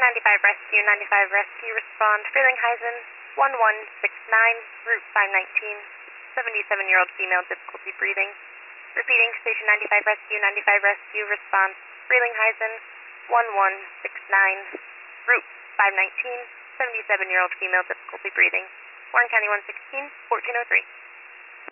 95 Rescue, 95 Rescue, respond. Frelinghuysen, 1169, Route 519, 77-year-old female, difficulty breathing. Repeating, Station 95 Rescue, 95 Rescue, response. Frelinghuysen, 1169, Route 519, 77-year-old female, difficulty breathing. Warren County 116, 1403.